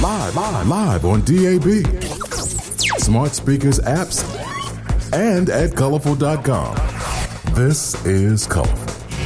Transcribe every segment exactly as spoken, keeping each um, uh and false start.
Live, live, live on D A B, smart speakers, apps, and at colorful dot com. This is Colorful.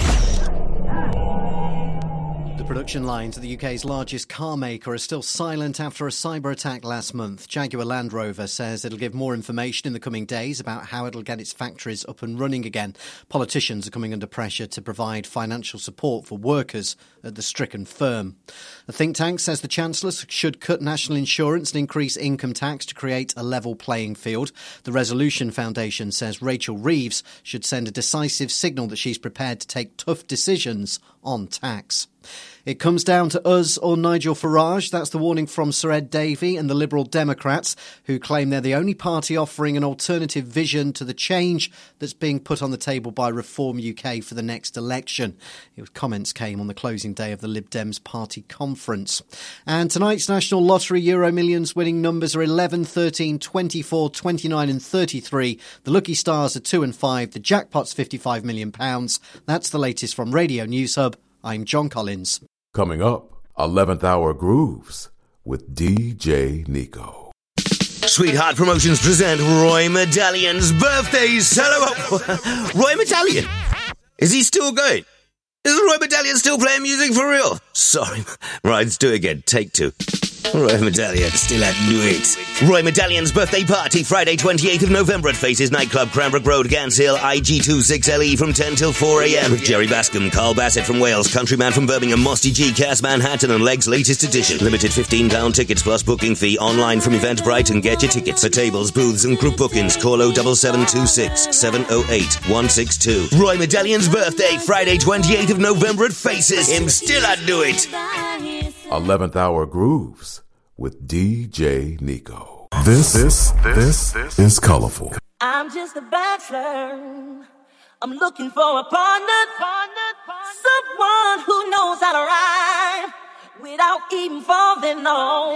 Production lines of the U K's largest car maker are still silent after a cyber attack last month. Jaguar Land Rover says it'll give more information in the coming days about how it'll get its factories up and running again. Politicians are coming under pressure to provide financial support for workers at the stricken firm. A think tank says the Chancellor should cut national insurance and increase income tax to create a level playing field. The Resolution Foundation says Rachel Reeves should send a decisive signal that she's prepared to take tough decisions on tax. It comes down to us or Nigel Farage. That's the warning from Sir Ed Davey and the Liberal Democrats, who claim they're the only party offering an alternative vision to the change that's being put on the table by Reform U K for the next election. It, comments came on the closing day of the Lib Dems party conference. And tonight's National Lottery Euro Millions winning numbers are eleven, thirteen, twenty-four, twenty-nine and thirty-three. The lucky stars are two and five. The jackpot's fifty-five million pounds. That's the latest from Radio News Hub. I'm John Collins. Coming up, eleventh Hour Grooves with D J Nico. Sweetheart Promotions present Roy Medallion's birthday celebration. Roy Medallion? Is he still going? Is Roy Medallion still playing music for real? Sorry. Right, let's do it again. Take two. Roy Medallion still had to do it. Roy Medallion's birthday party, Friday twenty-eighth of November at Faces Nightclub, Cranbrook Road, Gants Hill, I G two six L E from ten till four a.m. with Jerry Bascom, Carl Bassett from Wales, Countryman from Birmingham, Mosty G, Cass Manhattan and Leg's latest edition. Limited fifteen pounds tickets plus booking fee online from Eventbrite and get your tickets. For tables, booths and group bookings, call oh seven seven two six, seven oh eight, one six two. Roy Medallion's birthday, Friday twenty-eighth of November at Faces. Him still I'd do it. eleventh Hour Grooves with D J Nico. This, this, this, this is Colorful. I'm just a bachelor. I'm looking for a partner, partner, partner. Someone who knows how to ride without even falling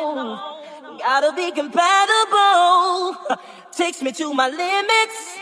on. Gotta be compatible. Takes me to my limits.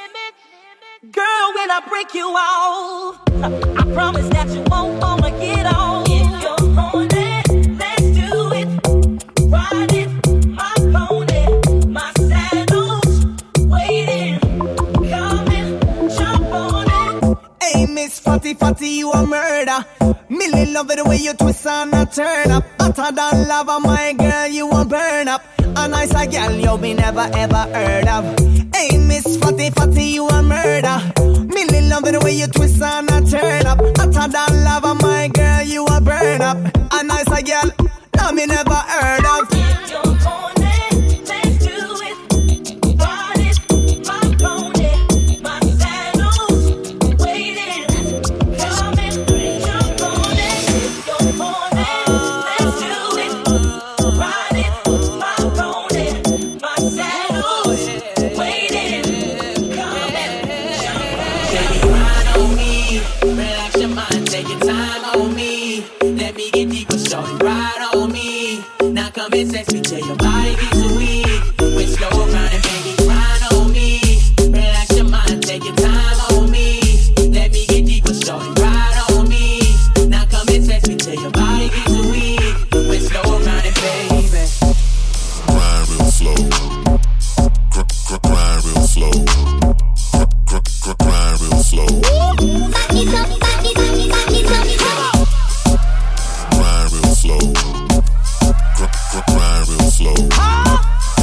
Girl, when I break you off, I promise that you won't wanna get off. If you're on it, let's do it. Ride it, my pony, my saddle's waiting. Come and jump on it. Hey, Miss Fatty Fatty, you a murder. Millie love it the way you twist and a turn up. Hotter than lava, my girl, you a burn up. A nice a girl you be never ever heard of. Hey, Miss Fatty Fatty, you a murder. Millie love it the way you twist and a turn up. Hotter than lava, my girl, you a burn up. A nice a girl, no me never heard of. If you're on it, let's do it. Ride it, my pony, my saddle's waiting. Come and jump on it. If you're on it, let's do it. Ride it, my pony, my saddle's waiting. Come and jump on it. Baby, ride on me. Relax your mind, take your time on me. Let me get deep with shorty, ride on me. Now come and sex me till your body gets weak. With slow grinding, baby, grind on me. Relax your mind, take your time on me. Let me get deep with shorty, ride on me. Now come and sex me till your body gets weak. With slow grinding, baby. Grind real slow. Gr- gr- grind real slow. Gr- gr- gr- grind real slow. Back it up, back it, back it, back it, back it up. Grind real slow. Gr- gr- grind real slow.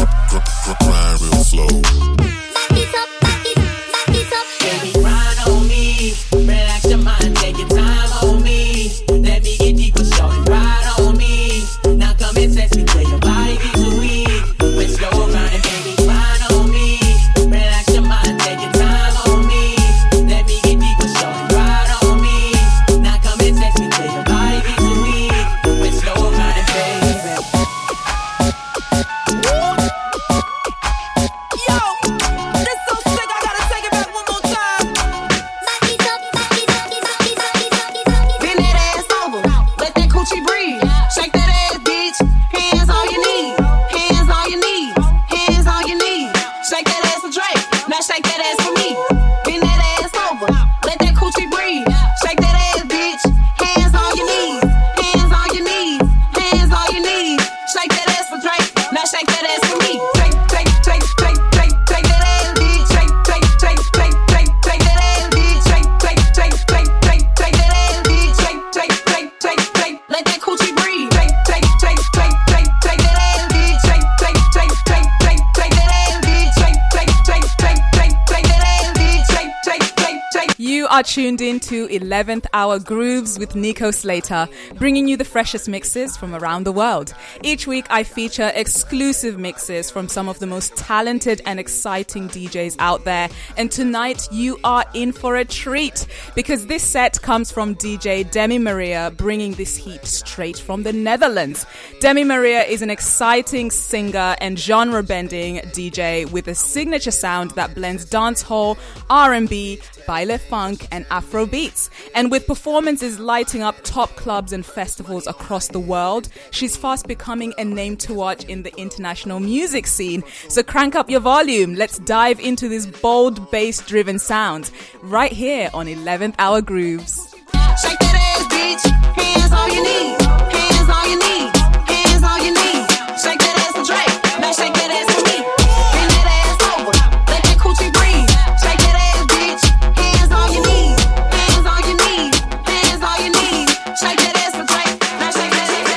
are tuned in to eleventh Hour Grooves with Nico Slater, bringing you the freshest mixes from around the world. Each week I feature exclusive mixes from some of the most talented and exciting D Js out there. And tonight you are in for a treat, because this set comes from D J Demi Maria, bringing this heat straight from the Netherlands. Demi Maria is an exciting singer and genre-bending D J with a signature sound that blends dancehall, R and B, baile funk and Afro beats. And with performances lighting up top clubs and festivals across the world, she's fast becoming a name to watch in the international music scene. So crank up your volume. Let's dive into this bold bass-driven sound right here on eleventh Hour Grooves. Shake that ass, bitch. Hands all you need. Hands all you need. Hands all you need. Shake that ass for Drake. Now shake that ass for me. Bend that ass over. Let that coochie breathe. Shake that ass, bitch. Hands all you need. Hands all you need. Hands all you need. Shake that ass for Drake. Now shake that ass.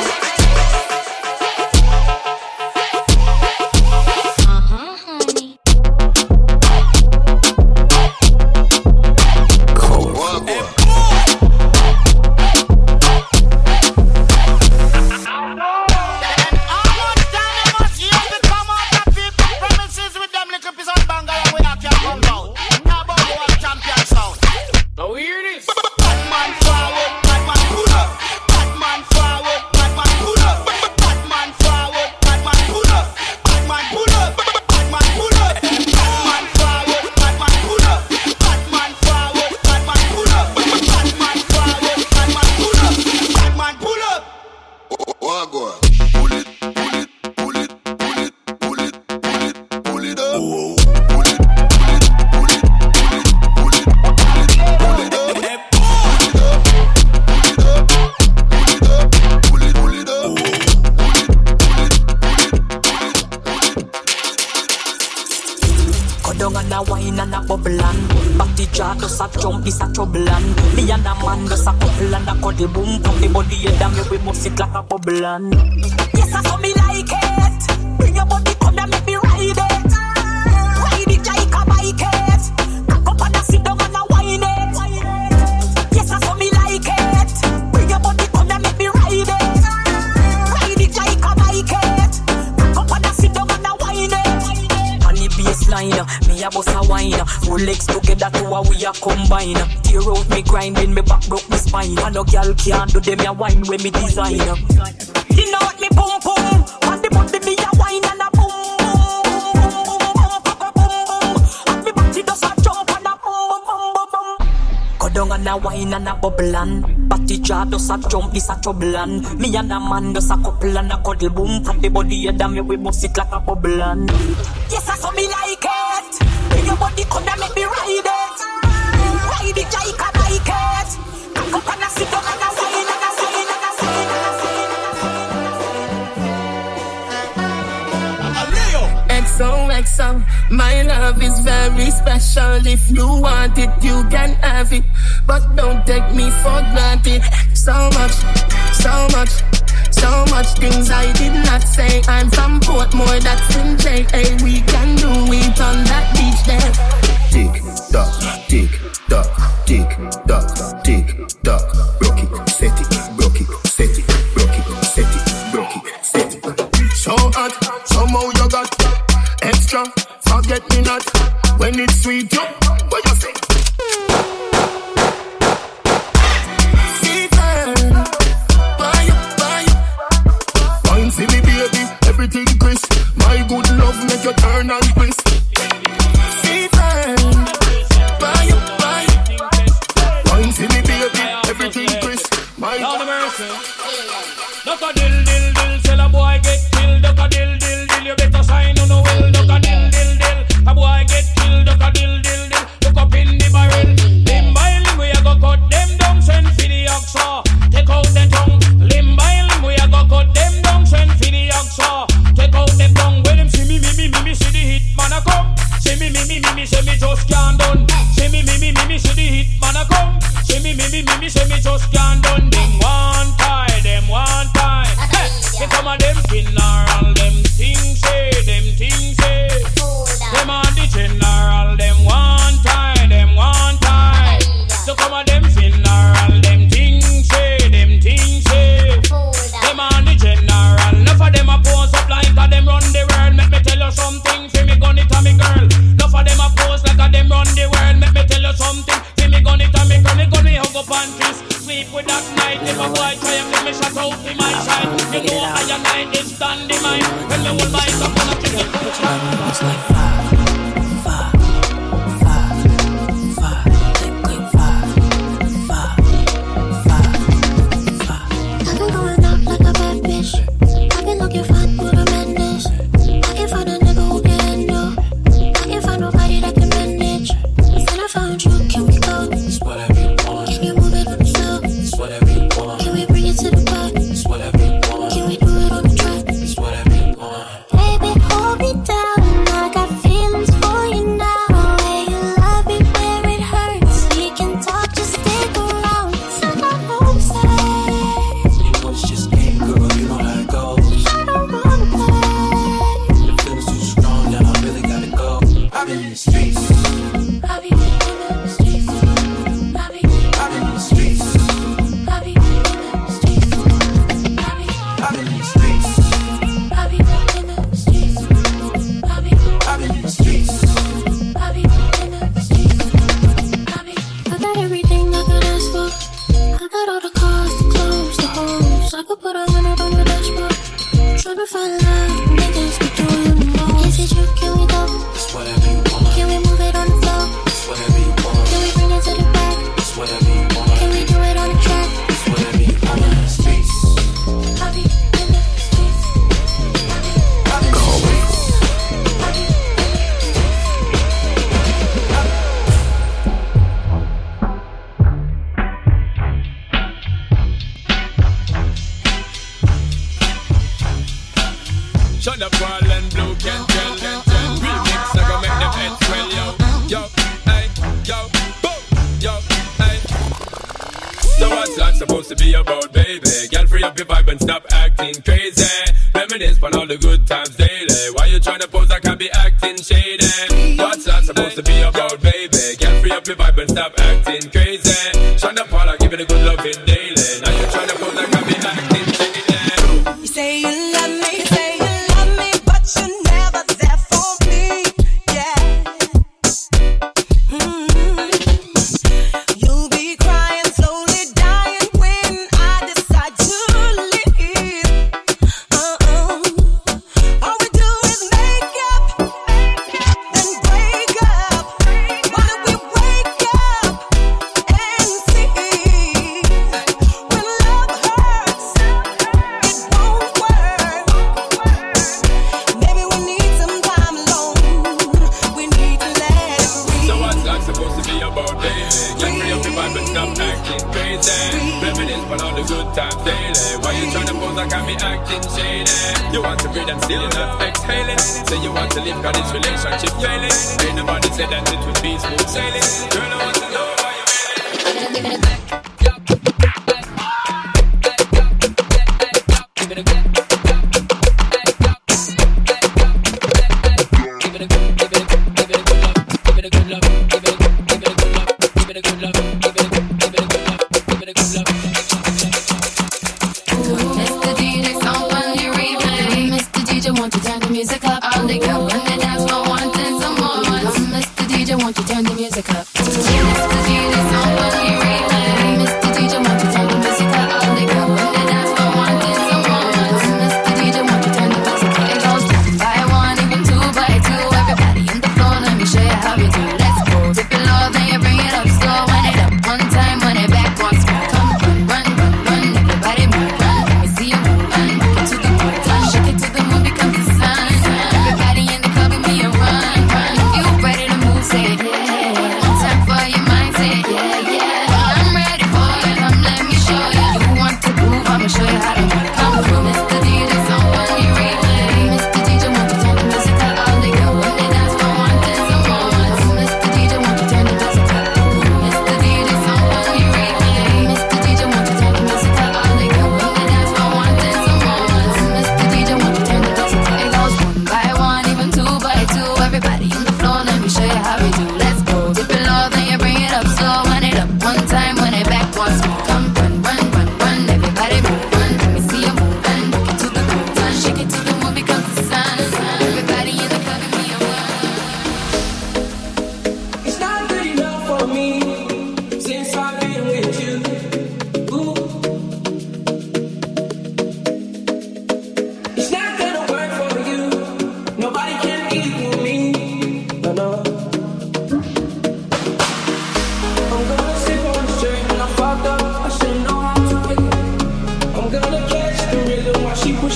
Uh-huh, honey. Cold. What, boy? This a trouble and me and a man just a couple and a cuddle boom from the body head and me we must sit like a bubble and yes I saw me like it. Bring your body come and make me ride it. Ride it like a bike it. Cock up and a sit down and a whine it. Yes I saw me like it. Bring your body come and make me ride it. Ride it like a bike it. Cock up and a sit down and a whine it. On the baseline me a bust a whine. Full legs together to a we a combine. Tear out me grinding, me back broke me spine. And no girl can't do them a wine when me design. You know what me boom boom. On the body me a wine and a boom boom boom boom. And me body does a jump and a boom boom boom boom. Go down and a wine and a bubble and body jaw does a jump, this a trouble and me and a man does a couple and a cuddle boom. From the body head and me we bust it like a bubble and yes I saw me like it. Bring your body come and make me ride it. Ride it like a bike it. Cock up and a sit down and a wine and a wine and a wine and a wine. X O X O, my love is very special. If you want it, you can have it, but don't take me for granted. So much, so much, so much things I did not say. I'm from Portmore, that's in J A. We can do it on that beach there. Tick, tock, tick, tock, tick, tock, tick, tock. Broke it, set it, broke it, set it, broke it, set it, broke it, set it. So hot, somehow you got extra, forget me not. When it's sweet, you, what you say? Season, buy you, buy you. Wine see me baby, everything crisp. My good love make you turn and twist. Season, buy you, buy you. Wine see me baby, everything crisp. My Lord mercy. Duck a dill dill dill, tell a boy get killed. Duck a dill dill dill, you better sign on the will. Duck a dill dill dill, a boy get killed. Duck a dill dill dill, look up in the barrel. Limb by limb we a go cut them down, send for the oxa. Take out the tongue. Limb by limb we a go cut them down, send for the oxa. Take out them tongue. When them see me me me me me see the hit man a come. See me me me me me see me just can't done. See me me me me me see the hit man a come. See me me me me me see me just can't done. Them one time, them one time. Hey, get some of them funeral, them things say, them things say. Them on the general, them one time, them one time. So mind. Well, the whole mind up on a chicken. It's like fire, fire, fire, fire, liquid fire, fire, fire, fire. I've been going out like a bad bitch. I've been looking fine for the madness. I can't find a nigga who can handle. I can't find nobody that can manage. Then I found you, can we go? It's whatever you want. Can you move it on the floor? It's whatever you want. Can we bring it to the back? It's whatever you want. Can we do it on the track? It's whatever you want. Baby, hold me down. I got feelings for you now. The way you love me where it hurts. We can talk, just stick around. It's like I'm homesick. You know it's just game, girl. You know how it goes. I don't wanna play. The feeling's too strong, now I really gotta go. I've been in the streets. I'll be in the streets. I'll be, I've been in the streets. I'll be in the streets. I'll be, I've been in the streets. I'll be in the streets. I'll be, I've been in the streets. I'll be in the streets. I'll be. I got everything I could ask for. I got all the cars, the clothes, the homes. I could put a hundred on the dashboard. Try to find love, make us be doing more. Is it you? Can we go? It's whatever you want. Can we move it on the floor? It's whatever you want. Can we bring it to the back? It's whatever you want. Can we do it on the track? It's whatever you want. In the streets. I'll be in the streets. I've been in the streets. Shut up, Paul and Blue can tell them. Remix, I go make them heads swell, yo. Yo, hey, yo, boom, yo, hey. So what's life supposed to be about, baby? Girl, free up your vibe and stop acting crazy. Reminisce on all the good times daily. Why you tryna pose like I be acting shady? What's life supposed to be about, baby? Girl, free up your vibe and stop acting crazy. Shut up, Paul, I give it a good loving daily. Now you tryna pose like I be acting shady. You say you love me, say you love me, but you're never there for me. Yeah. Mm-hmm. You'll be crying, slowly dying when I decide to leave. Uh-uh. All we do is make up, then break up. Why don't we wake up and see? When love hurts, it won't work. Maybe we need some time alone. We need to let it breathe. So what's life supposed to be about, baby? Get free up your vibe and stop acting crazy. Reminisce on all the good times daily. Why you tryna pose like I be acting shady? You want to breathe and still you're not exhaling. Say you want to live, cause this relationship failing. Ain't nobody said that it would be smooth sailing. Girl, I want to know why you feeling. Mister D J, song on your replay. Mister D J, won't you turn the music up? All they got when they dance for wanting some more. Mister D J, won't you turn the music up? Mister D J, song on your replay. Mister D J, won't you turn the music up? All they got when they dance for wanting some more. Mister D J, won't you turn the music up? It goes one by one, even two by two. Everybody in the floor, let me show you how we do. Let's go. Dip it low, then you bring it up slow. When it up one time, when it back once more. Come run, run, run, run. Everybody move, run. Let me see you move, run. Get to the groove, run. Shake it to the moon, becomes the sun. Everybody in the club with me and run, run. If you ready to move, say it, yeah. One time.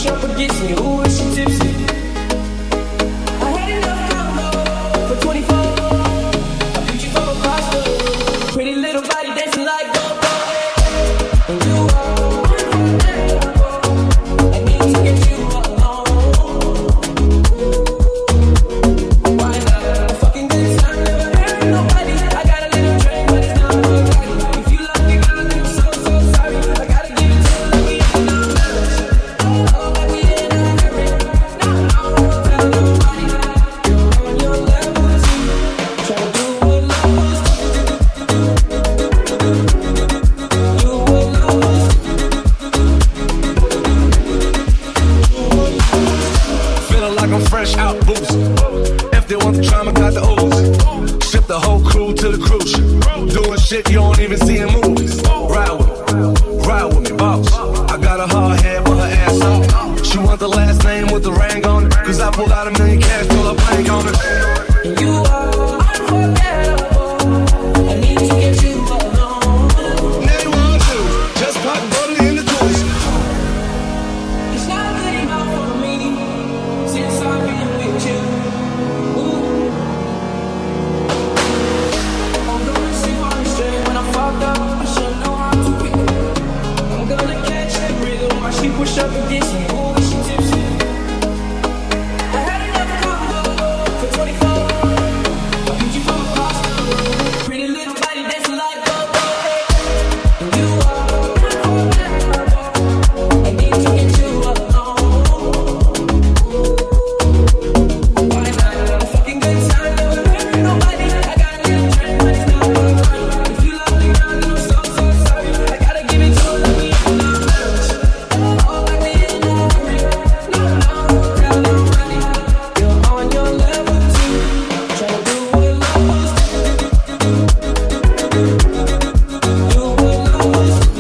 push up against me. Ooh, is she tipsy? I had enough combo for twenty-four. I put you from across the pretty little body dancing like go-go. And you are unforgettable. I need to get you alone. Why not? A fucking good time, never hurt nobody. I got a little drink, but it's not for party. If you love me, girl, then I'm so, so sorry. I gotta give it to you like we ain't no marriage. Oh, like we ain't no marriage. No, no, don't tell nobody. You're on your level too. Try to do what lovers do. You what lovers Feeling like I'm fresh out boost. If they want the drama, got the ooze. Ship the whole crew to the cruise ship. Doing shit you don't even see in movies. Ride with me, ride with me, boss. I got a hard head with her ass on. She want the last name with the ring on it. Cause I pulled out a million cash, till I blank on it. and you are unforgettable. I need to get you alone. Now you want to just pop butter in the juice. It's not good enough for me since I've been with you. Ooh. I'm gonna see why I'm straight when I fucked up. I should know how to pick it. I'm gonna catch that rhythm while she push up against me. Ooh, is she tipsy? I had enough combo for twenty-four. I beat you from across the room. Pretty little body dancing like go-go. And you are unforgettable. I need to get you alone. Why not? A fucking good time, never hurt nobody. I got a little drink, but it's not for money. If you love me, girl, then I'm so, so sorry. I gotta give it to you like we ain't no marriage. Oh, like we ain't no marriage. No, no, don't tell nobody. You're on your level too. Try to do what lovers do. Do what lovers do.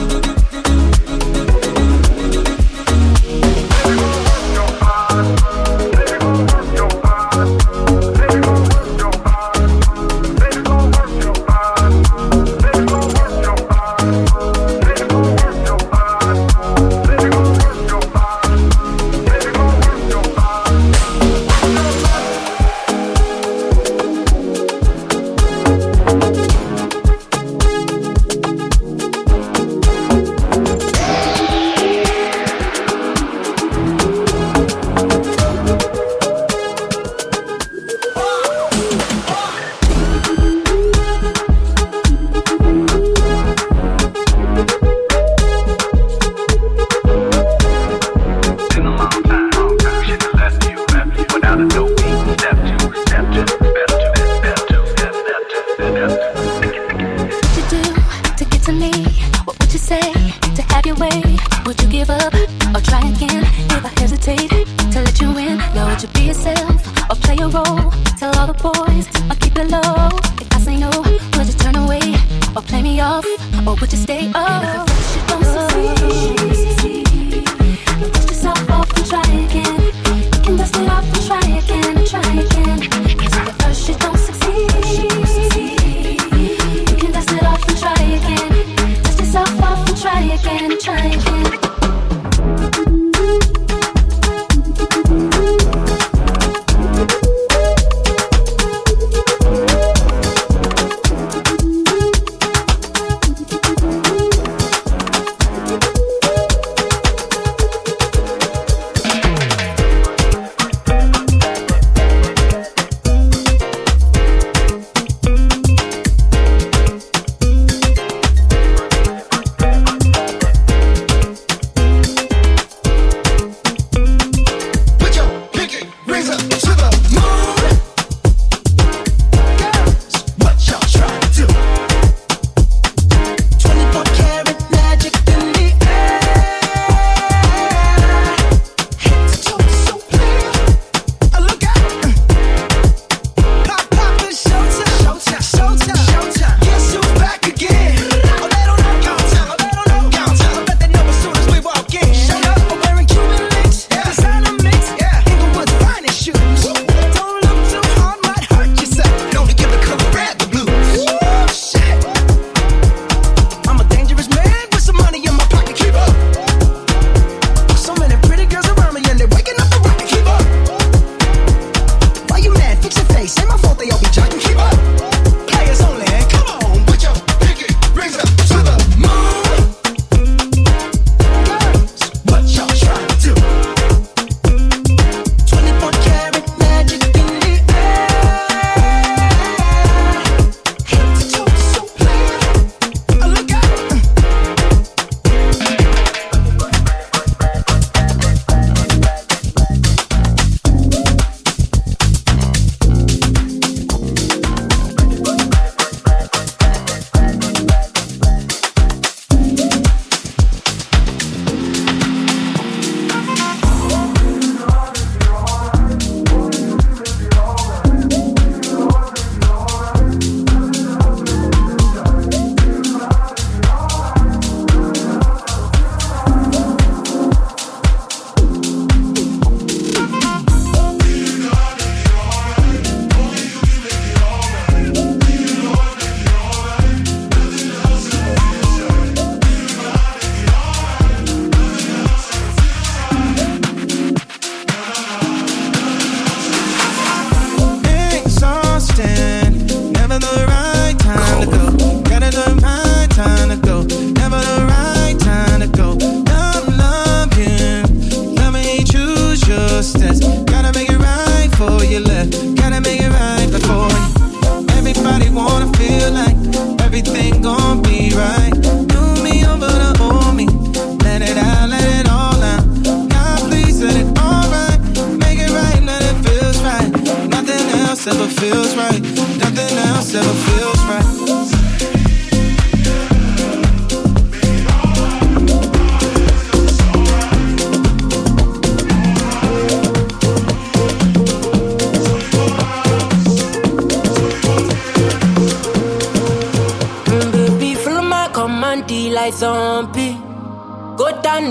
What you do to get to me? What would you say to have your way? Would you give up or try again? If I hesitate to let you in, now would you be yourself or play a role? Tell all the boys or keep it low. If I say no, would you turn away or play me off? Or would you stay up? And if at first you don't succeed, dust yourself off and try again. You can dust it off and try again and try again. 'Cause if at first you don't succeed, you can dust it off and try again. Dust yourself off and try again and try again.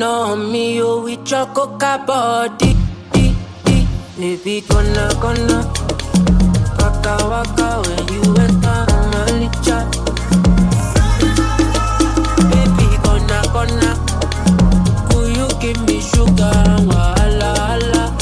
on me, oh, with your coca body. Baby, gonna, gonna waka, waka when you enter my licha. Baby, gonna, gonna could you give me sugar? Wala, wala.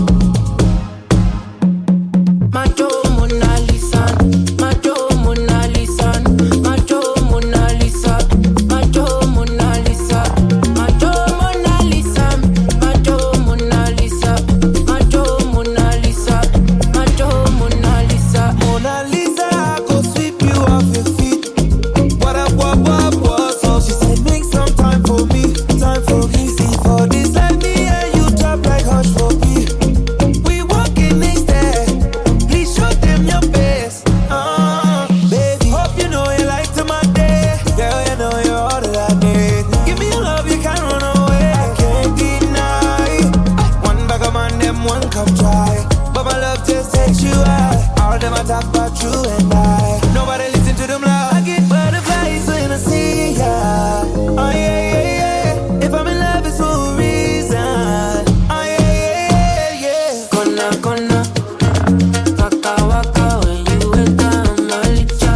Macho Mona Lisa, Macho Mona Lisa, Macho Mona Lisa, Macho Mona Lisa, Macho Mona Lisa, Macho Mona Lisa, Macho Mona Lisa, Macho Mona Lisa. Mona Lisa, I go sweep you off your feet. What up, what, what, what? So she said, make some time for me, time for me. See for this, let me and you drop like hush for me. We walking next there. Please show them your best. Uh, baby, hope you know you like to my day. Girl, you know you're all that I need. Give me your love, you can't run away. I can't deny. One bag of man, them one cup dry. But my love just takes you high. All them I talk about you and I. Nobody listen to them loud. I get butterflies when I see ya. Oh yeah, yeah, yeah. If I'm in love, it's for a reason. Oh yeah, yeah, yeah. Gonna, gonna waka, waka when you enter my licha.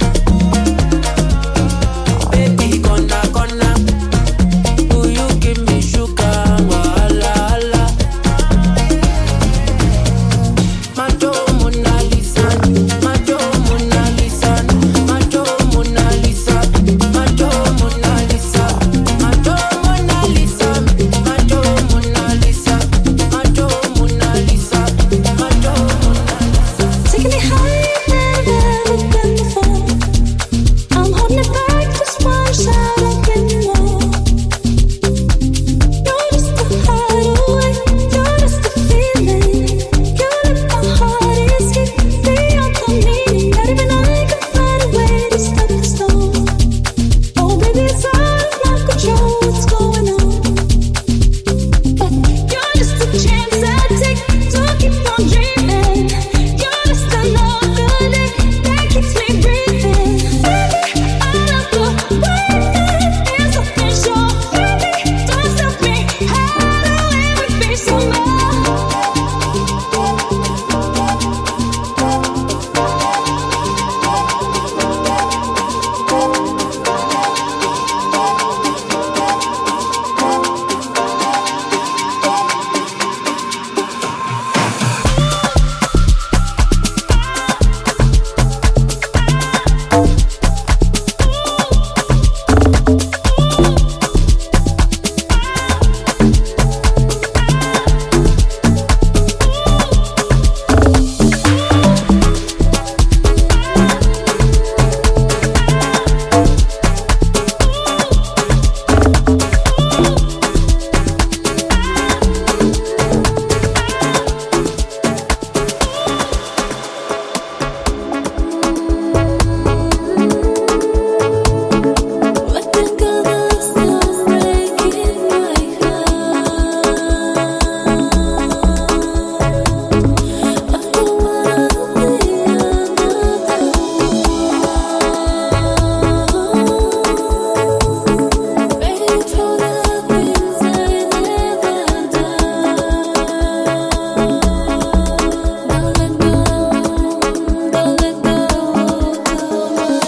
Baby, gonna, gonna do you give me sugar? Wala, wala. Macho Mona Lisa, Macho Mona Lisa, Macho Mona Lisa, Macho Mona Lisa, Macho Mona Lisa, Macho Mona Lisa, Macho Mona Lisa, Macho Mona Lisa. Taking me higher than I've ever been before. I'm holding it back, just one shot, I'm getting more. You're just a hideaway, you're just a feeling. You let my heart escape beyond the meaning. Not even I can find a way to stop the storm. Oh baby, it's out of my control, what's going on? But you're just a chance I take to keep on dreaming. You're just another day that keeps me breathing. Baby, I love the way it is official. Baby, don't stop me. How do we be so low? What the color starts breaking my heart. I don't wanna be another one. Baby, throw the things I never done. Don't let go, don't let go of my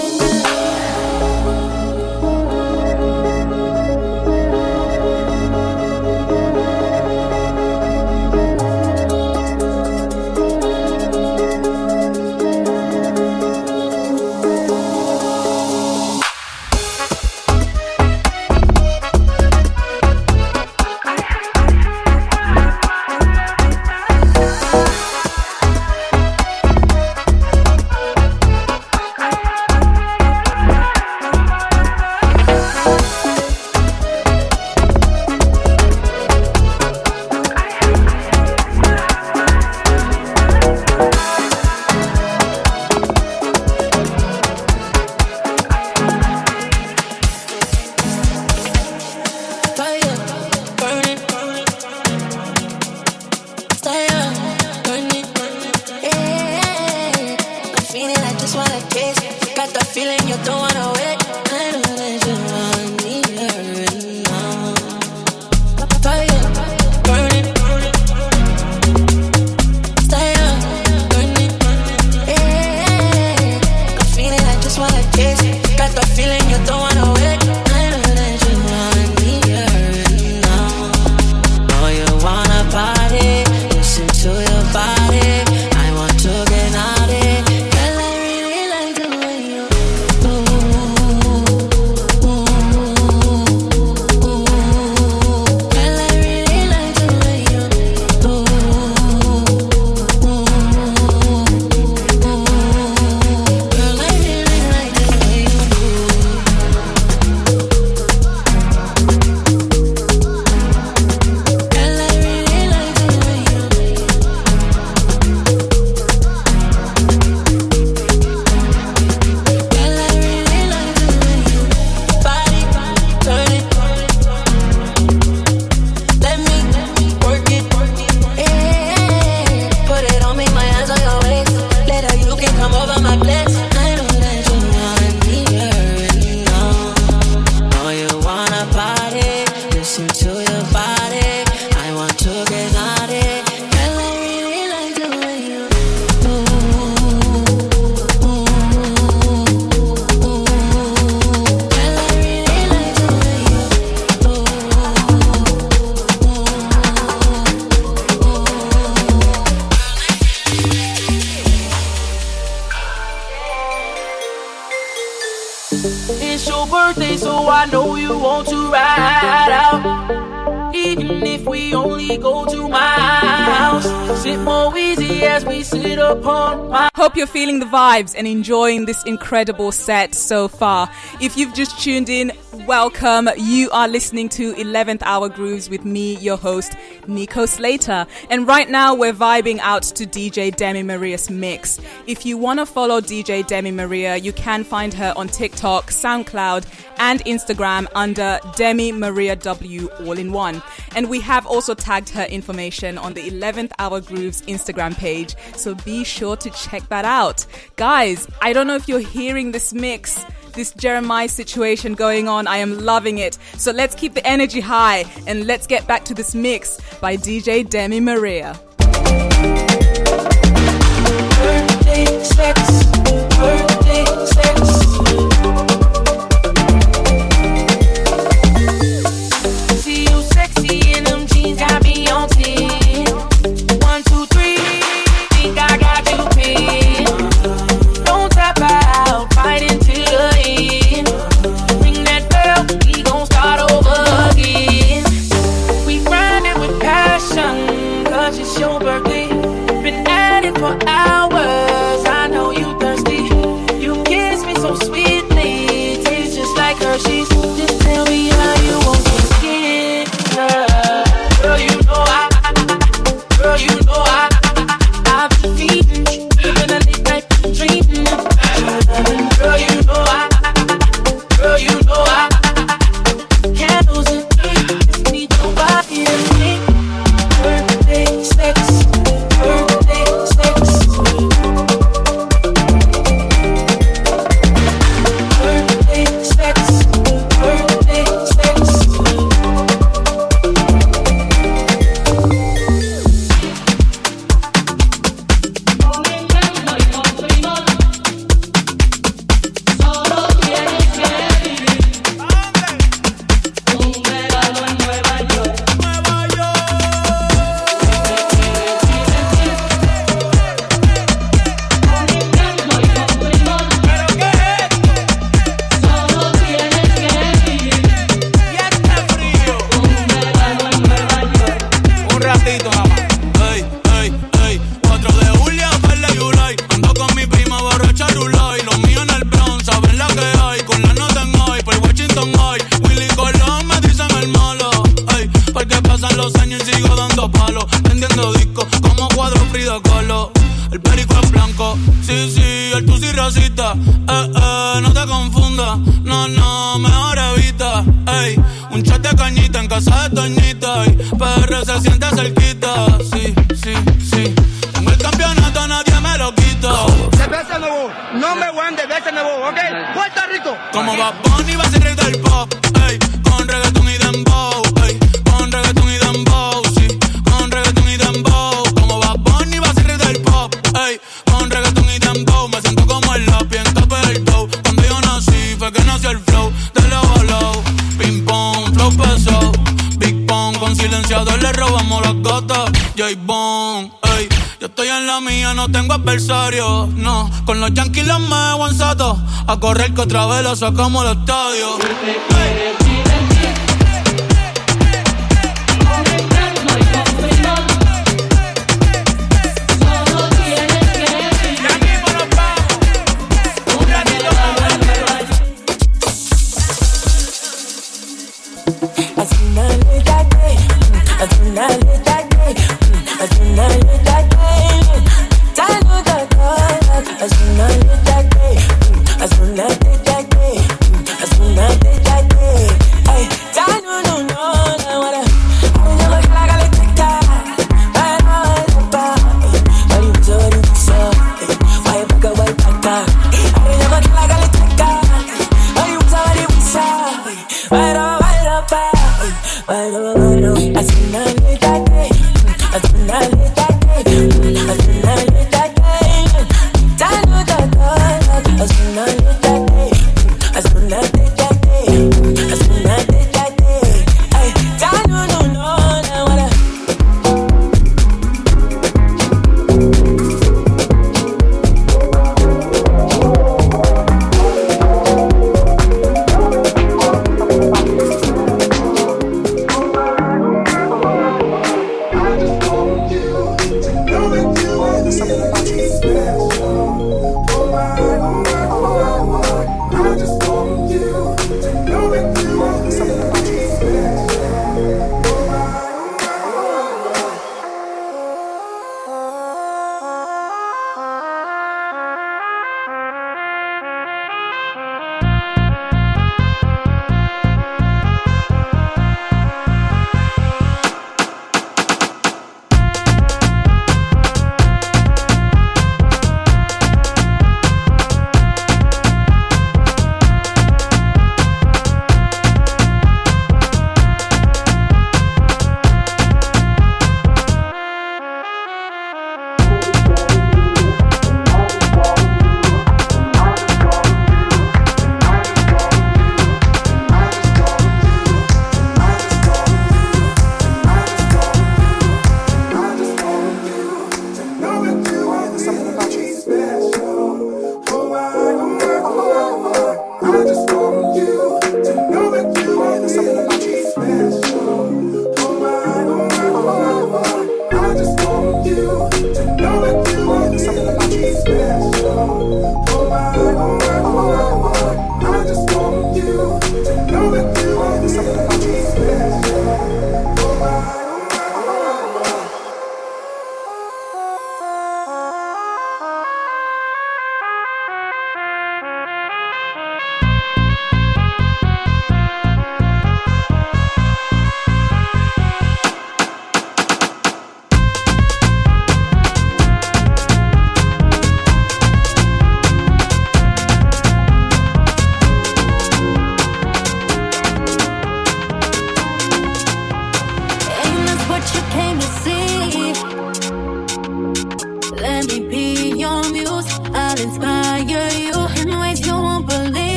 fire burning, stay up, burning, yeah. I'm feeling, I just wanna kiss. Got the feeling you don't wanna wait. I know that you want me right now. it's your birthday, so I know you want to ride out. Even if we only go to my house, sit more easy as we sit upon my. Hope you're feeling the vibes and enjoying this incredible set so far. If you've just tuned in, welcome. You are listening to eleventh Hour Grooves with me, your host, Nico Slater. And right now we're vibing out to D J Demi Maria's mix. If you want to follow D J Demi Maria, you can find her on TikTok, SoundCloud, and Instagram under Demi Maria W, all in one. And we have also tagged her information on the eleventh Hour Grooves Instagram page, so be sure to check that out. Guys, I don't know if you're hearing this mix, this Jeremiah situation going on. I am loving it. So let's keep the energy high and let's get back to this mix by D J Demi Maria. Birthday sex, birthday sex. See you sexy in them jeans, got me on ten. One, two, three, think I got you pinned. Don't tap out, fight until the end. Bring that girl, we gon' start over again. We grinding with passion, cause it's your birthday. Been at it for hours, I know you thirsty. You kiss me so sweetly, tastes just like Hershey's. Just tell me how you want to get her. Girl, you know I, girl, you know I, I've been feeding, living a late night dreaming. Girl, you know I, girl, you know I, candles and cake, need nobody to me. Birthday sex, birthday sex. Birthday sex, birthday sex. Un ratito nada más. Ey, ey, ey. cuatro de julio, Verde Yulay. Ando con mi prima borracha Rulay. Los míos en el Bronx, saben la que hay. Con la nota en hoy, por Washington hoy. Willy Colón me dicen el malo. Ey, porque pasan los años y sigo dando palos. Vendiendo discos como cuadro Frida Kahlo. El perico es blanco, sí, sí, el tusi racista. Eh, eh, no te confundas, no, no, mejor evita. Ey, un chat de cañita en casa de Toñita. Y P R se siente cerquita, sí, sí, sí. Tengo el campeonato, nadie me lo quita. De veces nuevo, no me voy de veces nuevo, ¿ok? Puerto Rico. Como Bad Bunny va a ser rey del pop, ey, con reggaeton y dembow, ey, con reggaeton y dembow, sí, con reggaeton y dembow. Como Bad Bunny va a ser rey del pop, ey, con reggaeton y dembow. Me siento como el lápiz en capa del dough. Cuando yo nací fue que nació el flow de lado a lado. Ping pong, flow pesado, Big Pong, con silenciador le robamos las gotas. J-Bone, ey, yo estoy en la mía, no tengo adversario, no. Con los Yankees los me en sato, a correr que otra vez lo sacamos al estadio. Ey. As soon as they There's something about you special. Oh my, oh my, oh my, oh my. I just want you to know it you are. There's something about you special. Oh my, oh my,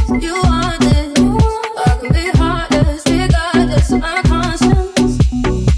I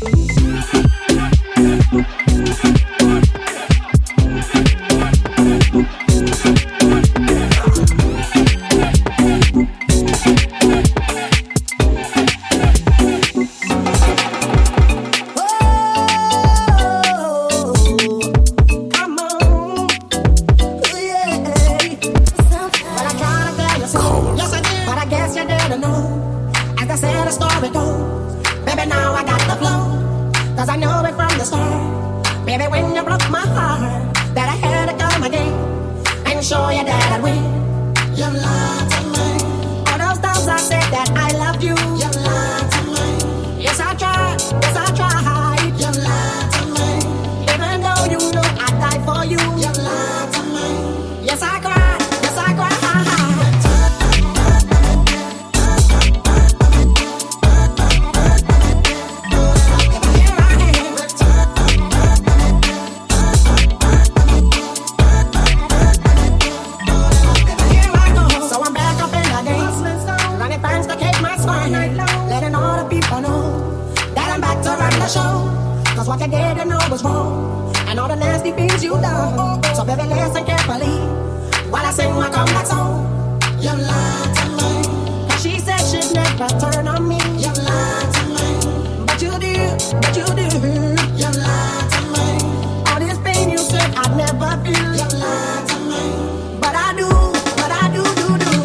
wanna show. Cause what you did, you know was wrong. And all the nasty things you done. So baby, listen carefully while I sing my comeback song. You lied to me. Cause she said she'd never turn on me. You lied to me. But you did, but you did. You lied to me. All this pain you said I'd never feel. You lied to me. But I do, but I do, do, do.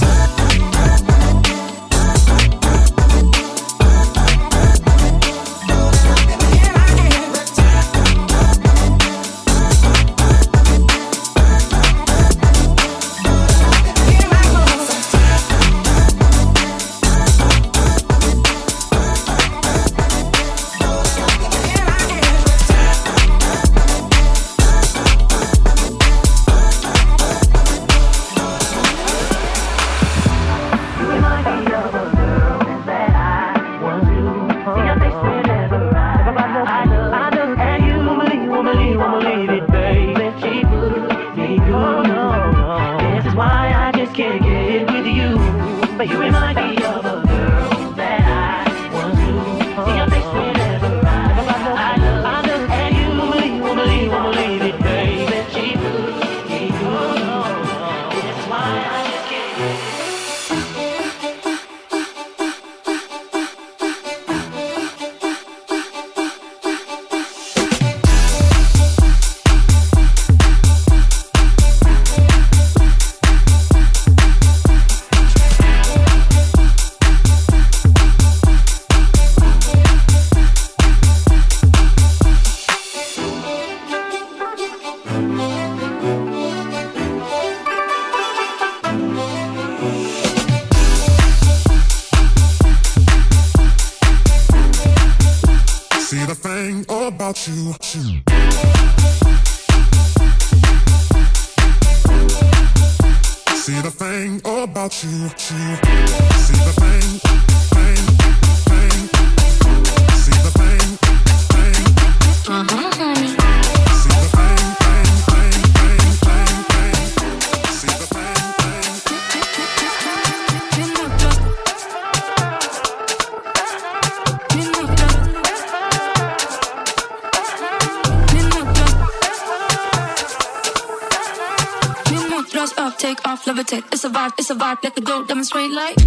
It's a vibe, let the go demonstrate like.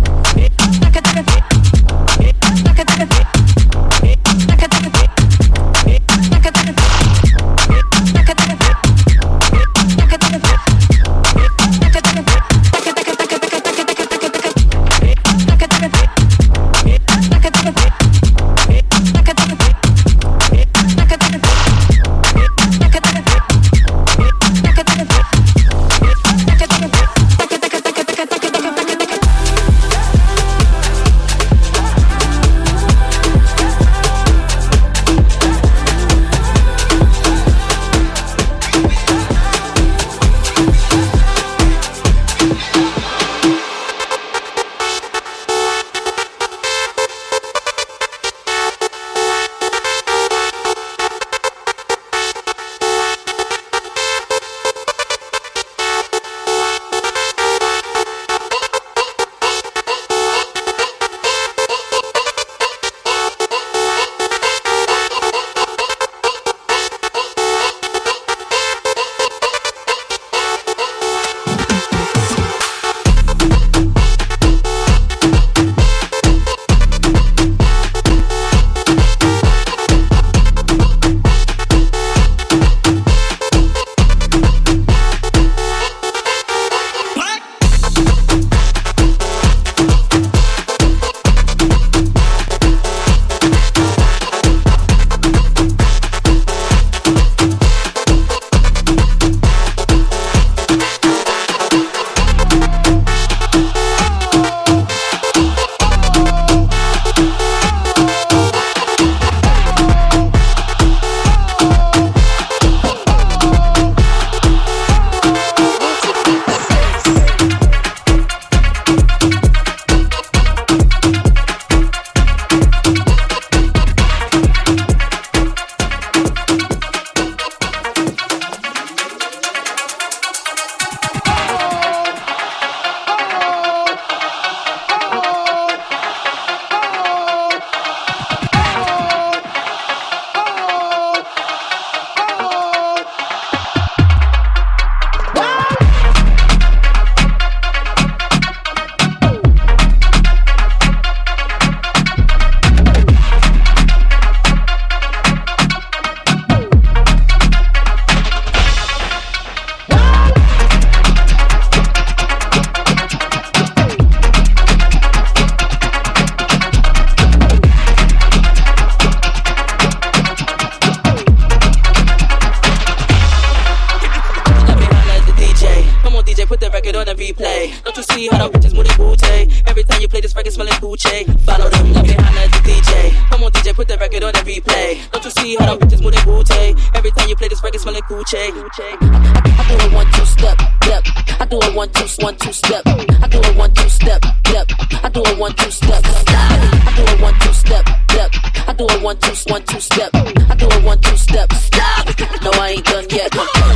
see how the bitches move their booty? Every time you play this record, smelling Gucci. Follow them like behind the D J. Come on, D J, put the record on the replay. Don't you see how the bitches move their booty? Every time you play this record, smelling Gucci. I, I, I do a one two step, step. I do a one two one two step. I do a one two step, step. I do a one two step, step. I do a one two step, step. I do a one two one two step. I do a one two step, stop. No, I ain't done yet.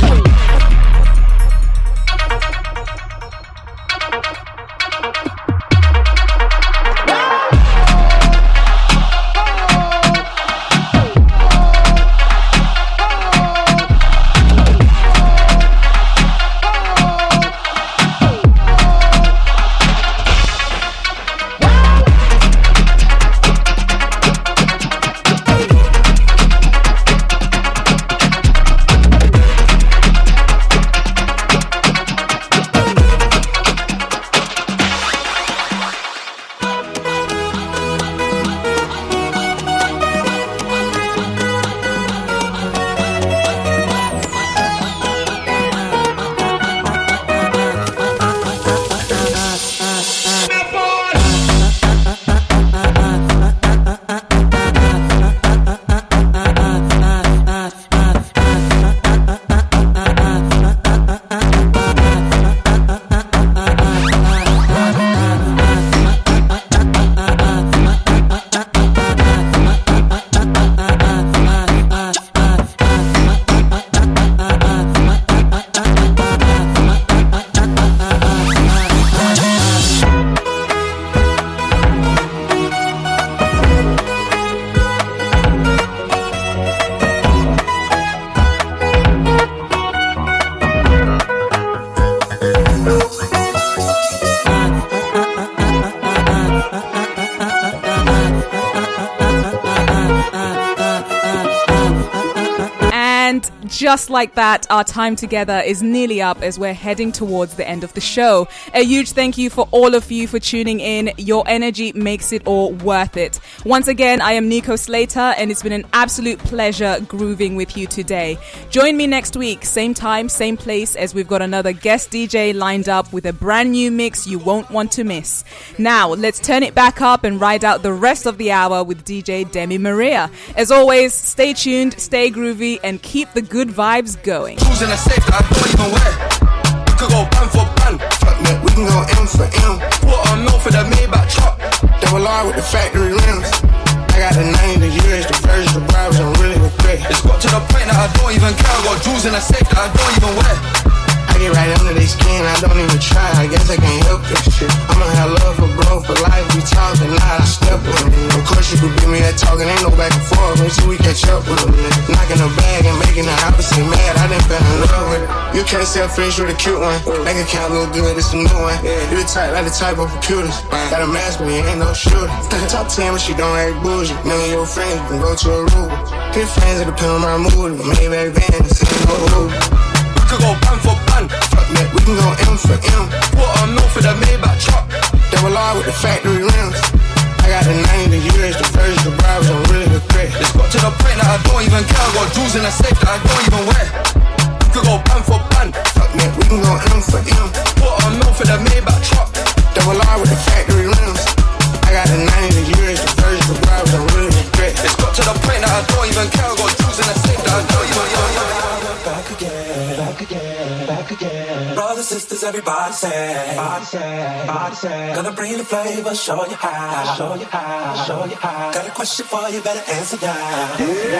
Just like that, our time together is nearly up as we're heading towards the end of the show. A huge thank you for all of you for tuning in. Your energy makes it all worth it. Once again, I am Nico Slater, and it's been an absolute pleasure grooving with you today. Join me next week, same time, same place, as we've got another guest D J lined up with a brand new mix you won't want to miss. Now, let's turn it back up and ride out the rest of the hour with D J Demi Maria. As always, stay tuned, stay groovy, and keep the good vibes going. Choosing a safe that I don't even wear. We could go band for band. Fuck that, we can go M for M. Put on milk for the Maybach truck. Double R with the factory rims. I got the name, the years, the version, the bribes, I'm really regret. It's got to the point that I don't even care. I got jewels in a safe that I don't even wear. I get right under their skin, I don't even try. I guess I can't help this shit. I'ma have love for growth, for life. We talking, now I step with them. Of course you could give me that talking, ain't no back and forth until we catch up with them. Knocking the bag and making the opposite mad. I done fell in love with it. You can't sell fish with a cute one. Bank account look good, it's a new one. You the type like the type of computers. Got a mask, but you ain't no shooter. Top ten, but she don't act bougie. None of your friends can go to a Ruger. Good friends that depend on my mood. Maybe van, this ain't no Ruger. We could go band for band. Fuck that, we can go M for M. Put on milk for the Maybach truck. Double R with the factory rims. I got the name, the years, the version, the bribes, I'm really regret. It's got to the point that I don't even care. I got jewels in a safe that I don't even wear. We could go band for band. Fuck that, we can go M for M. Put on milk for the Maybach truck. Double R with the factory rims. I got the name, the years, the version, the bribes, I'm really regret. It's got to the point that I don't even care. I got jewels in a safe that I don't even wear. Back again, back again, back again. Brothers, sisters, everybody say, body say, body say. Gonna bring the flavor, show you how, show you how, show you how. Got a question for you, better answer now.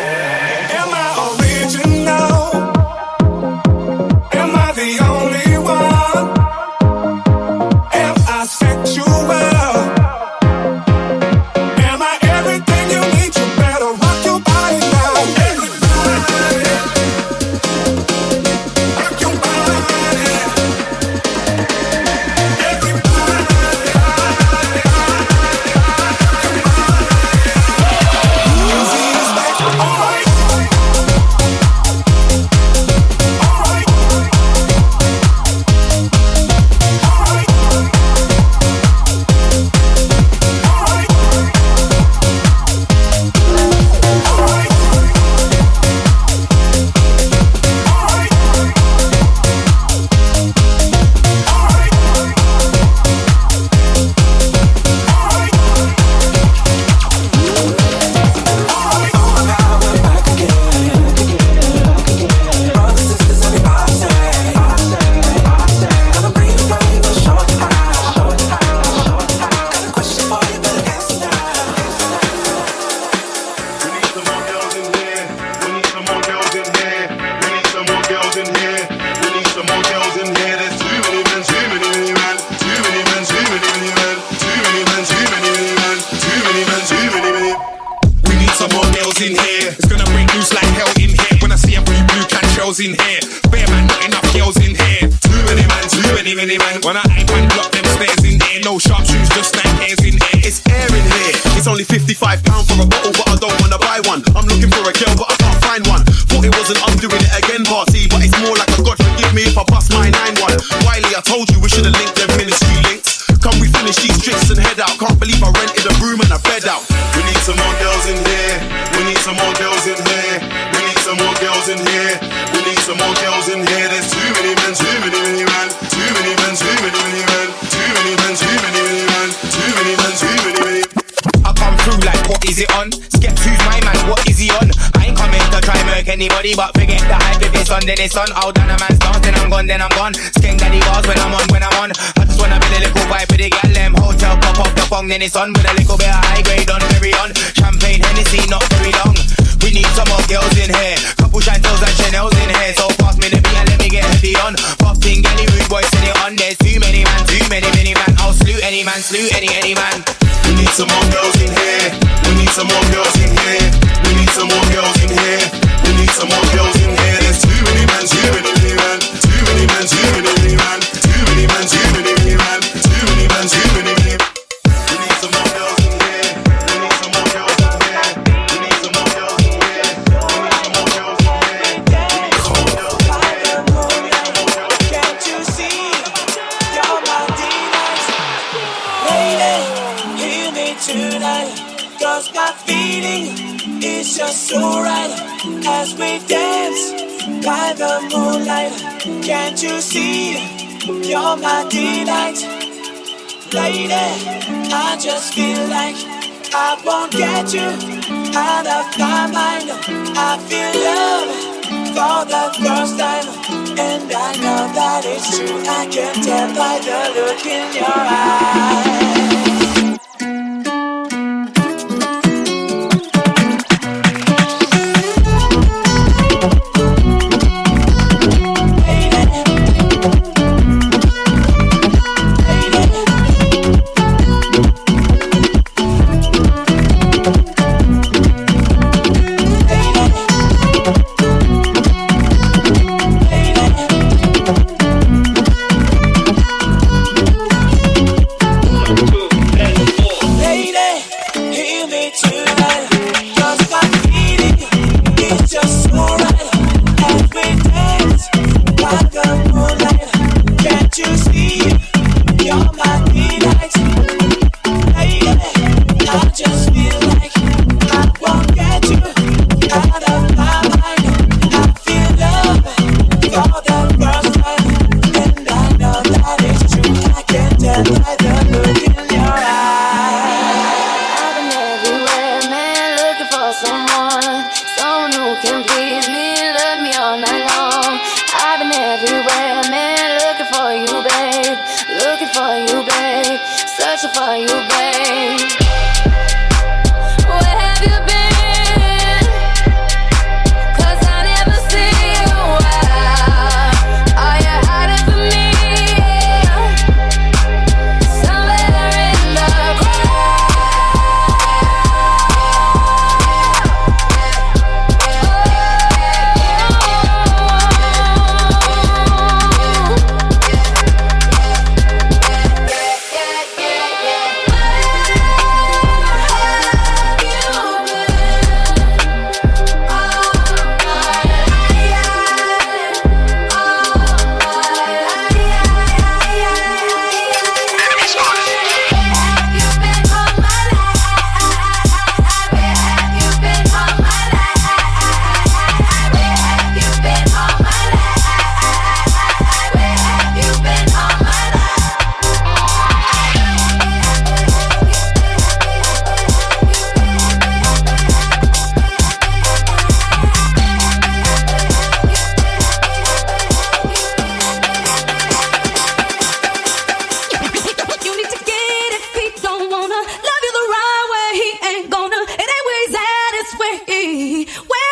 Yeah. Am I original? Am I the only one? Am I sexual? Am I everything you need? You better rock your body now. All right. here. It's gonna break loose like hell in here. When I see a blue blue can shells in here. Bare man, not enough girls in here. Too many man, too many, many man. When I ain't man, block them stairs in here. No sharp shoes, just nine hairs in here. It's air in here. It's only fifty-five pounds for a bottle, but I don't wanna buy one. I'm looking for a girl, but I can't find one. Thought it wasn't I'm doing it again party, but it's more like a God forgive me if I bust my nine one. Wiley, I told you we should've linked them ministry links. Come we finish these tricks and head out. Can't believe I rented a room and a bed out. We need some more girls in here. We need some more girls in here. We need some more girls in here. We need some more girls in here. There's too many men, too many, many men. Too many men, too many, many men. Too many men, too many, many men. Too many men, too many, many. I come through like, what is it on? Skep's who's my man, what is he on? I ain't coming to try murk anybody, but forget the hype. If it's on, then it's on. I'll done a man's dance, then I'm gone, then I'm gone. Skeng daddy bars when I'm on, when I'm on. I just wanna build a little vibe with the gal, them hotel pop off the phone, then it's on. With a little bit of high grade on, very on. Champagne, Hennessy, not very long. We need some more girls in here. Couple Chantels and Chanel's in here. So pass me the beat and let me get heavy on. Popping Gelly, rude boys in it on. There's too many man, too many, many man. I'll salute any man, salute any, any man. We need some more girls in here. We need some more girls in here. We need some more girls in here. We need some more girls in here. There's too many men, too many, many men. Too many men, too many, many men. Too many men, too many, many men. Too many men, too many, many. We need some more girls in here. We need some more girls in here. We need some more girls in here. We need some more girls in here. Can't you see? You're my delight. Lady, hear me tonight. Cause my feeling is just so right. As we dance by the moonlight. Can't you see? You're my delight. Lady, I just feel like I won't get you out of my mind. I feel love for the first time, and I know that it's true. I can tell by the look in your eyes. Where